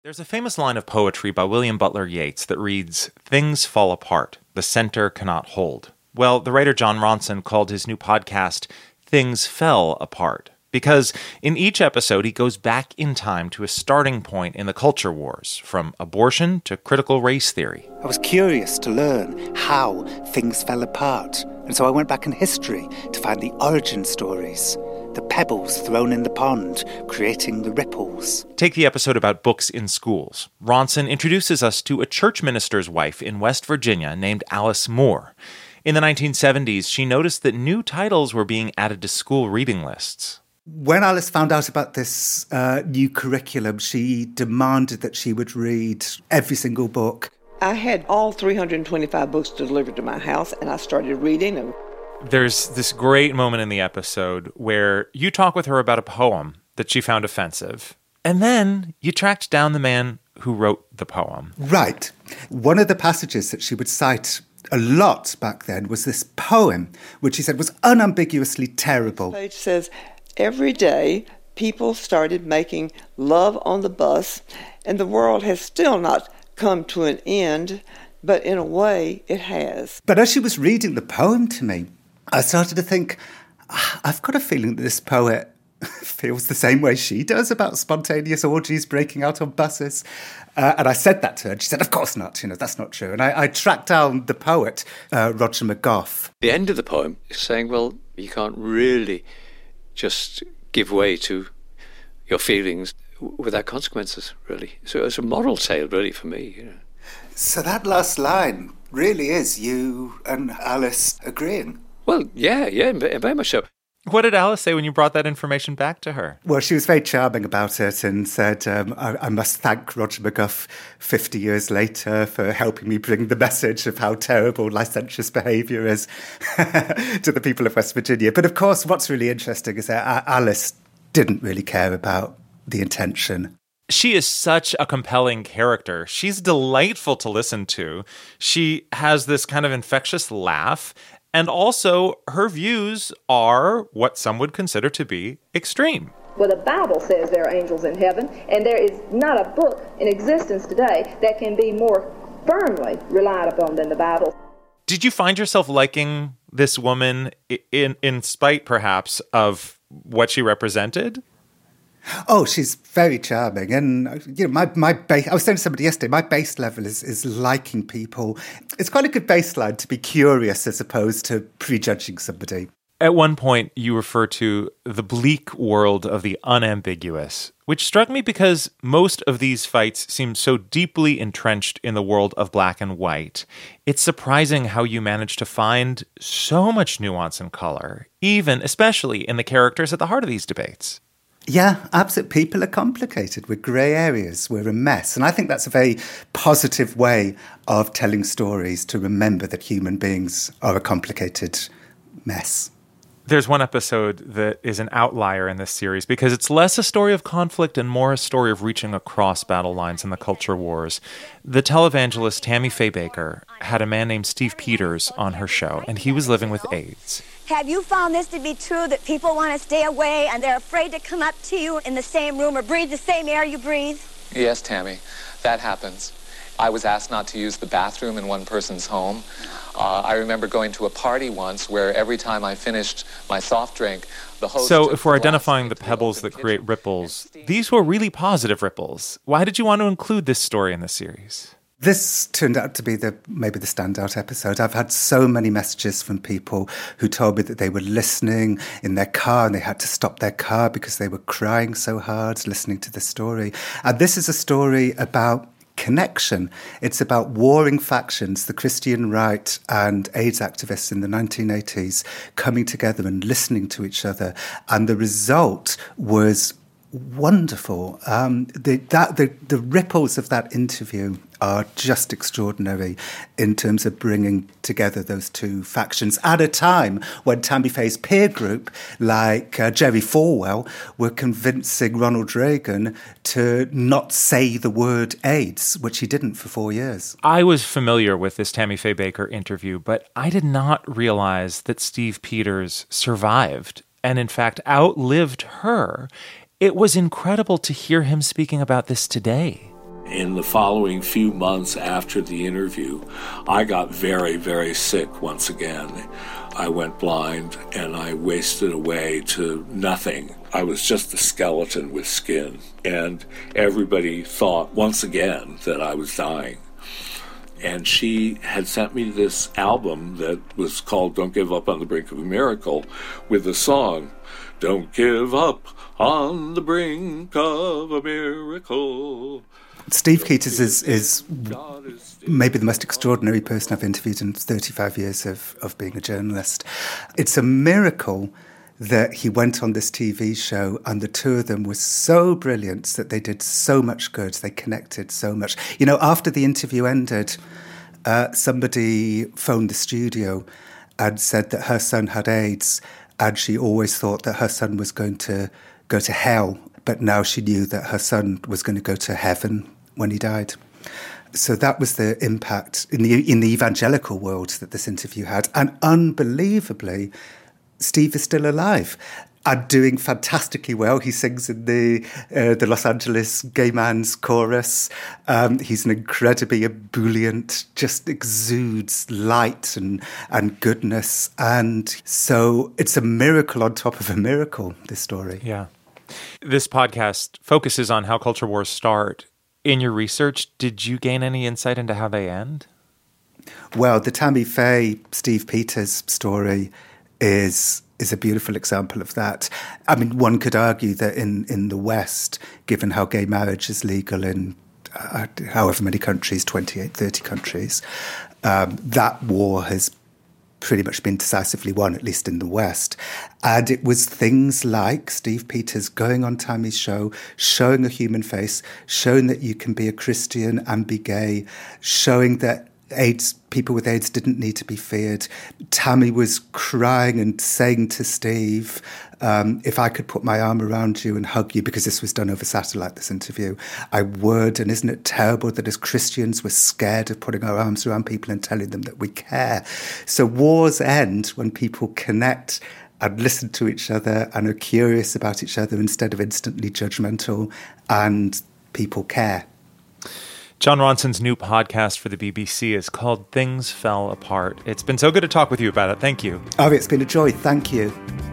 There's a famous line of poetry by William Butler Yeats that reads, "Things fall apart, the center cannot hold." Well, the writer Jon Ronson called his new podcast Things Fell Apart, because in each episode he goes back in time to a starting point in the culture wars, from abortion to critical race theory. I was curious to learn how things fell apart, and so I went back in history to find the origin stories. The pebbles thrown in the pond, creating the ripples. Take the episode about books in schools. Ronson introduces us to a church minister's wife in West Virginia named Alice Moore. In the 1970s, she noticed that new titles were being added to school reading lists. When Alice found out about this new curriculum, she demanded that she would read every single book. I had all 325 books delivered to my house, and I started reading them. There's this great moment in the episode where you talk with her about a poem that she found offensive, and then you tracked down the man who wrote the poem. Right. One of the passages that she would cite a lot back then was this poem, which she said was unambiguously terrible. The page says, every day people started making love on the bus, and the world has still not come to an end, but in a way it has. But as she was reading the poem to me, I started to think, I've got a feeling that this poet feels the same way she does about spontaneous orgies breaking out on buses. And I said that to her, and she said, of course not, that's not true. And I tracked down the poet, Roger McGough. The end of the poem is saying, well, you can't really just give way to your feelings without consequences, really. So it's a moral tale, really, for me. So that last line really is you and Alice agreeing? Well, yeah, very much so. What did Alice say when you brought that information back to her? Well, she was very charming about it and said, I must thank Roger McGough 50 years later for helping me bring the message of how terrible licentious behaviour is to the people of West Virginia. But of course, what's really interesting is that Alice didn't really care about the intention. She is such a compelling character. She's delightful to listen to. She has this kind of infectious laugh. And also, her views are what some would consider to be extreme. Well, the Bible says there are angels in heaven, and there is not a book in existence today that can be more firmly relied upon than the Bible. Did you find yourself liking this woman in spite, perhaps, of what she represented? Oh, she's very charming. And, my base, I was saying to somebody yesterday, my base level is liking people. It's quite a good baseline to be curious as opposed to prejudging somebody. At one point, you refer to the bleak world of the unambiguous, which struck me because most of these fights seem so deeply entrenched in the world of black and white. It's surprising how you manage to find so much nuance and color, especially in the characters at the heart of these debates. Yeah, absolutely. People are complicated. We're grey areas. We're a mess. And I think that's a very positive way of telling stories, to remember that human beings are a complicated mess. There's one episode that is an outlier in this series because it's less a story of conflict and more a story of reaching across battle lines in the culture wars. The televangelist Tammy Faye Baker had a man named Steve Peters on her show, and he was living with AIDS. Have you found this to be true, that people want to stay away and they're afraid to come up to you in the same room or breathe the same air you breathe? Yes, Tammy, that happens. I was asked not to use the bathroom in one person's home. I remember going to a party once where every time I finished my soft drink, the host... So if we're identifying the pebbles that create ripples, these were really positive ripples. Why did you want to include this story in the series? This turned out to be maybe the standout episode. I've had so many messages from people who told me that they were listening in their car and they had to stop their car because they were crying so hard listening to the story. And this is a story about connection. It's about warring factions, the Christian right and AIDS activists in the 1980s coming together and listening to each other. And the result was wonderful. The ripples of that interview are just extraordinary in terms of bringing together those two factions at a time when Tammy Faye's peer group, like Jerry Falwell, were convincing Ronald Reagan to not say the word AIDS, which he didn't for 4 years. I was familiar with this Tammy Faye Baker interview, but I did not realize that Steve Peters survived and, in fact, outlived her. It was incredible to hear him speaking about this today. in the following few months after the interview, I got very, very sick once again. I went blind and I wasted away to nothing. I was just a skeleton with skin. And everybody thought once again that I was dying. And she had sent me this album that was called Don't Give Up on the Brink of a Miracle, with the song, Don't Give Up on the Brink of a Miracle. Steve Peters is maybe the most extraordinary person I've interviewed in 35 years of being a journalist. It's a miracle that he went on this TV show and the two of them were so brilliant that they did so much good. They connected so much. You know, after the interview ended, somebody phoned the studio and said that her son had AIDS and she always thought that her son was going to go to hell, but now she knew that her son was going to go to heaven when he died. So that was the impact in the evangelical world that this interview had. And unbelievably, Steve is still alive and doing fantastically well. He sings in the Los Angeles Gay Man's Chorus. He's an incredibly ebullient, just exudes light and goodness. And so it's a miracle on top of a miracle, this story. Yeah. This podcast focuses on how culture wars start. In your research, did you gain any insight into how they end? Well, the Tammy Faye, Steve Peters story is a beautiful example of that. I mean, one could argue that in the West, given how gay marriage is legal in however many countries, 28, 30 countries, that war has pretty much been decisively won, at least in the West. And it was things like Steve Peters going on Tammy's show, showing a human face, showing that you can be a Christian and be gay, showing that people with AIDS didn't need to be feared. Tammy was crying and saying to Steve, if I could put my arm around you and hug you, because this was done over satellite, this interview, I would. And isn't it terrible that as Christians we're scared of putting our arms around people and telling them that we care? So wars end when people connect and listen to each other and are curious about each other instead of instantly judgmental, and people care. Jon Ronson's new podcast for the BBC is called Things Fell Apart. It's been so good to talk with you about it. Thank you. Oh, it's been a joy. Thank you.